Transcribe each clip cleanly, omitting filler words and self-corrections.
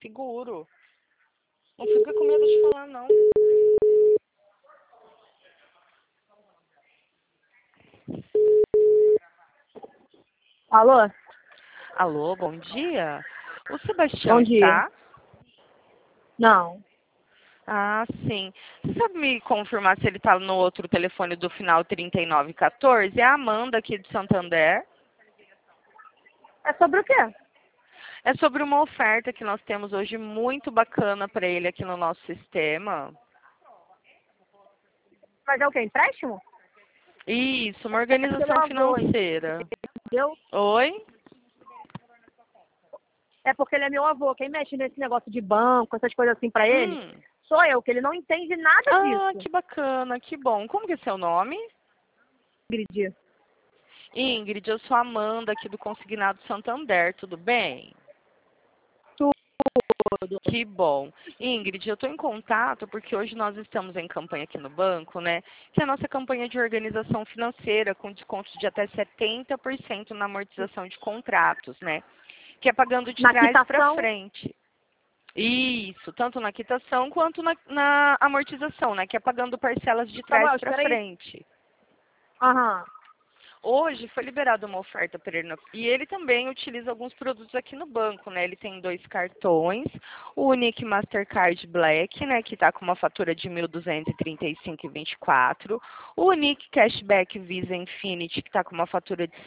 Seguro. Não fica com medo de falar, não. Alô? Alô, bom dia. O Sebastião Bom dia. está? Não. Ah, sim. Você sabe me confirmar se ele está no outro telefone do final 3914? É a Amanda aqui de Santander. É sobre o quê? É sobre uma oferta que nós temos hoje muito bacana para ele aqui no nosso sistema. Mas é o quê? Empréstimo? Isso, uma É porque ele é organização meu avô, financeira. entendeu? Oi? É porque ele é meu avô. Quem mexe nesse negócio de banco, essas coisas assim pra ele, Hum. sou eu, que ele não entende nada Ah, disso. que bacana, que bom. Como que é seu nome? Ingrid. Ingrid, eu sou a Amanda aqui do Consignado Santander, tudo bem? Tudo. Que bom. Ingrid, eu estou em contato porque hoje nós estamos em campanha aqui no banco, né? Que é a nossa campanha de organização financeira com desconto de até 70% na amortização de contratos, né? Que é pagando de Na trás para quitação, frente. Isso, tanto na quitação quanto na amortização, né? Que é pagando parcelas de trás Samuel, para espera aí. frente. Aham. Hoje foi liberada uma oferta para ele e ele também utiliza alguns produtos aqui no banco, né? Ele tem 2 cartões, o Unique Mastercard Black, né, que está com uma fatura de 1.235,24, o Unique Cashback Visa Infinity, que está com uma fatura de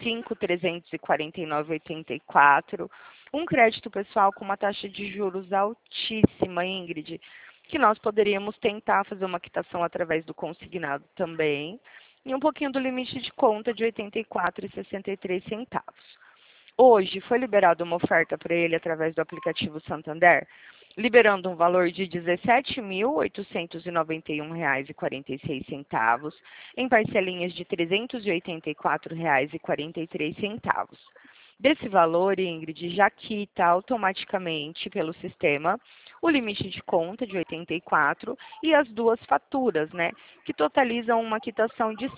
5.349,84, um crédito pessoal com uma taxa de juros altíssima, Ingrid, que nós poderíamos tentar fazer uma quitação através do consignado também e um pouquinho do limite de conta de R$ 84,63. Hoje foi liberada uma oferta para ele através do aplicativo Santander, liberando um valor de R$ 17.891,46 em parcelinhas de R$ 384,43. Desse valor, Ingrid, já quita automaticamente pelo sistema o limite de conta de 84 e as duas faturas, né, que totalizam uma quitação de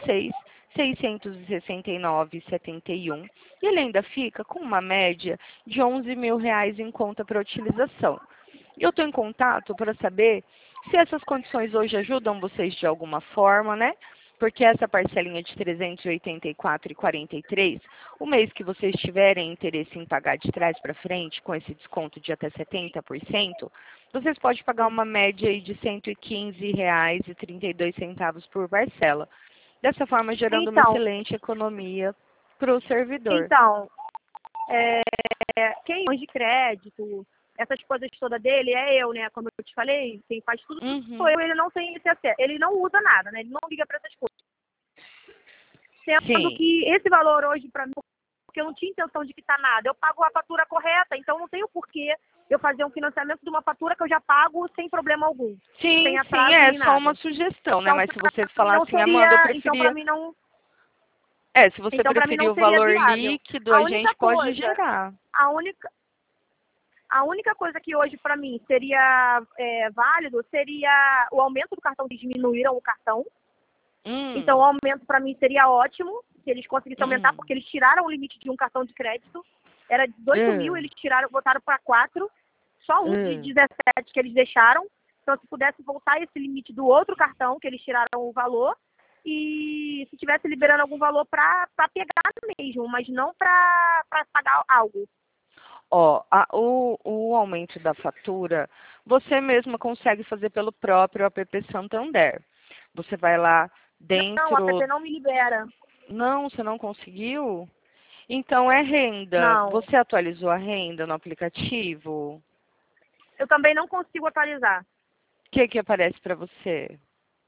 6.669,71. E ele ainda fica com uma média de R$ 11.000 em conta para utilização. Eu estou em contato para saber se essas condições hoje ajudam vocês de alguma forma, né? Porque essa parcelinha de R$ 384,43, o mês que vocês tiverem interesse em pagar de trás para frente, com esse desconto de até 70%, vocês podem pagar uma média aí de R$ 115,32 por parcela. Dessa forma, gerando uma Então, excelente economia para o servidor. então, é, quem de crédito, essas coisas todas dele, é eu, né? Como eu te falei, quem faz tudo sou Uhum. eu, ele não tem esse acesso. Ele não usa nada, né? Ele não liga pra essas coisas. Sendo Sim. que esse valor hoje pra mim, porque eu não tinha intenção de quitar nada, eu pago a fatura correta, então não tenho porquê eu fazer um financiamento de uma fatura que eu já pago sem problema algum, sem Sim, sim, atraso é nem só uma nada. sugestão, né? Então, Mas se pra você mim falar não assim, Amanda, eu seria, então para preferia. mim não, Se você então para mim preferir não o seria valor viável. líquido, A a única gente pode coisa, gerar. a única A única coisa que hoje para mim seria válido seria o aumento do cartão. Eles diminuíram o cartão, então o Hum, aumento para mim seria ótimo se eles conseguissem aumentar, hum, porque eles tiraram o limite de um cartão de crédito. Era 18.000, hum, eles tiraram, botaram para 4, só um de hum. 17 que eles deixaram. Então se pudesse voltar esse limite do outro cartão, que eles tiraram o valor, e se tivesse liberando algum valor para pegar mesmo, mas não para pagar algo. Ó, o aumento da fatura, você mesma consegue fazer pelo próprio app Santander. Você vai lá Não, a dentro. PP não me libera. Não, você não conseguiu? Então é renda. Não. Você atualizou a renda no aplicativo? Eu também não consigo atualizar. O que que aparece para você?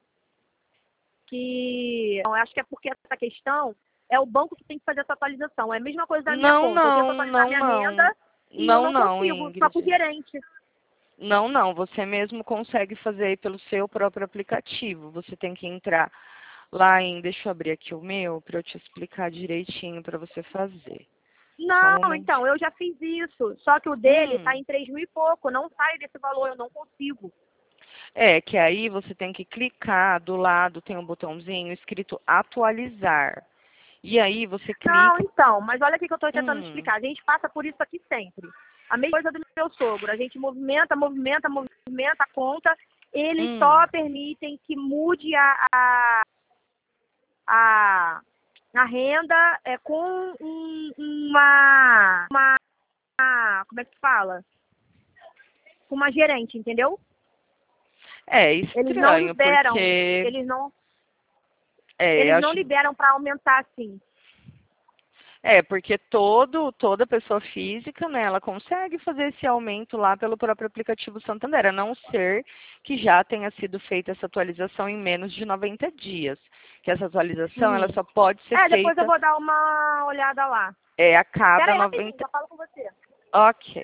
Eu acho que é porque essa questão é o banco que tem que fazer essa atualização. É a mesma coisa da minha Não, conta. Eu tento não, atualizar não, minha não. renda e eu Não, não não, consigo, só com o Ingrid. gerente. Não, não. Você mesmo consegue fazer aí pelo seu próprio aplicativo. Você tem que entrar lá em. Deixa eu abrir aqui o meu para eu te explicar direitinho para você fazer. Só um Não, então, momentinho. eu já fiz isso. Só que o dele está Hum. em 3.000 e pouco. Não sai desse valor, eu não consigo. É, que aí você tem que clicar, do lado tem um botãozinho escrito atualizar. E aí você Não, clica. então, mas olha o que eu estou tentando Hum. explicar. A gente passa por isso aqui sempre. A mesma coisa do meu sogro. A gente movimenta a conta. Eles só permitem que mude a renda com como é que fala? Com uma gerente, entendeu? É Eles não estranho, liberam. porque... Eles não acho... liberam para aumentar assim. Porque toda pessoa física, né, ela consegue fazer esse aumento lá pelo próprio aplicativo Santander, a não ser que já tenha sido feita essa atualização em menos de 90 dias. Que essa atualização, ela só pode ser feita... depois eu vou dar uma olhada lá. A cada Pera aí, 90... já falo com você. Ok.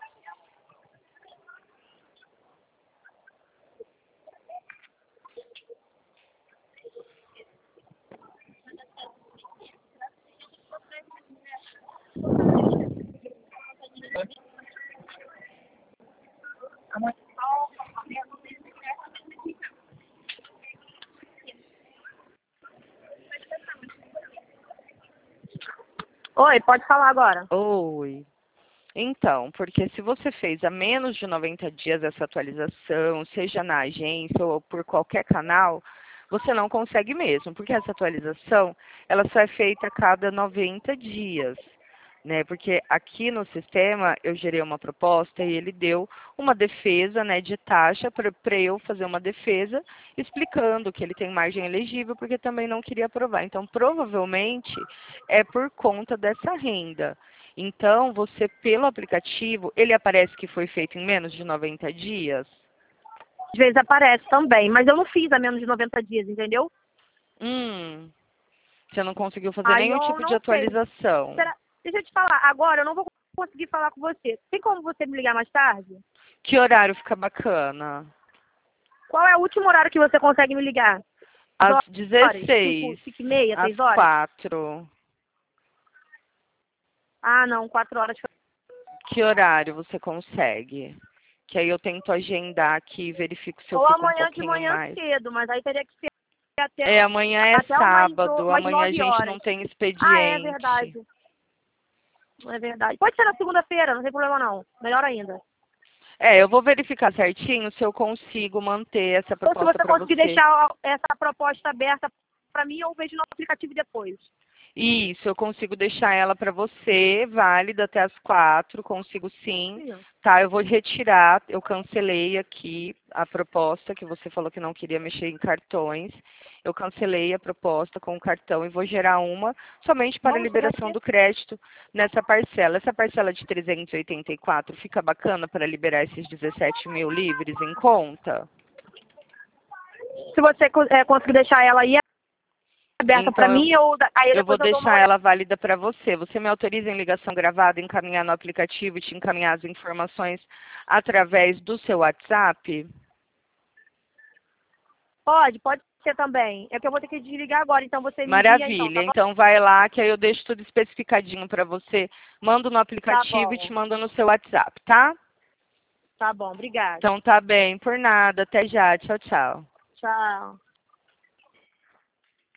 Oi, pode falar agora. Oi. Então, porque se você fez há menos de 90 dias essa atualização, seja na agência ou por qualquer canal, você não consegue mesmo, porque essa atualização, ela só é feita a cada 90 dias, né? Porque aqui no sistema eu gerei uma proposta e ele deu uma defesa, né, de taxa para eu fazer uma defesa explicando que ele tem margem elegível, porque também não queria aprovar. Então, provavelmente é por conta dessa renda. Então, você, pelo aplicativo, ele aparece que foi feito em menos de 90 dias? Às vezes aparece também, mas eu não fiz há menos de 90 dias, entendeu? Você não conseguiu fazer Aí nenhum eu tipo de não sei. atualização. Deixa eu te falar, agora eu não vou conseguir falar com você. Tem como você me ligar mais tarde? Que horário fica bacana? Qual é o último horário que você consegue me ligar? Às Horas? 16, 5h30, às 6 horas? 4. Ah, não, 4 horas. Que horário você consegue? Que aí eu tento agendar aqui e verifico se eu Ou fico um amanhã de pouquinho manhã mais. cedo, mas aí teria que ser até, Amanhã é até sábado. umas Amanhã a 9 gente não horas. tem Ah, é expediente. verdade. É verdade. Pode ser na segunda-feira, não tem problema não. Melhor ainda. Eu vou verificar certinho se eu consigo manter essa Ou se proposta você para conseguir você. deixar essa proposta aberta para mim, eu vejo no aplicativo depois. Isso, eu consigo deixar ela para você, válida até as 4, consigo sim. Sim. Tá, eu vou retirar, eu cancelei aqui a proposta, que você falou que não queria mexer em cartões. Eu cancelei a proposta com o cartão e vou gerar uma somente para a Vamos fazer liberação aqui. do crédito nessa parcela. Essa parcela de 384 fica bacana para liberar esses 17 mil livres em conta? Se você conseguir deixar ela aí aberta para Então, mim, aí eu vou depois eu dou uma deixar olhada. ela válida para você. Você me autoriza em ligação gravada, encaminhar no aplicativo e te encaminhar as informações através do seu WhatsApp? Pode ser também. É que eu vou ter que desligar agora, então você me envia então, Maravilha. tá bom? Então vai lá que aí eu deixo tudo especificadinho para você. Mando no Tá aplicativo e te bom. mando no seu WhatsApp, tá? Tá bom, obrigada. Então tá bem, por nada. Até já. Tchau, tchau. Tchau.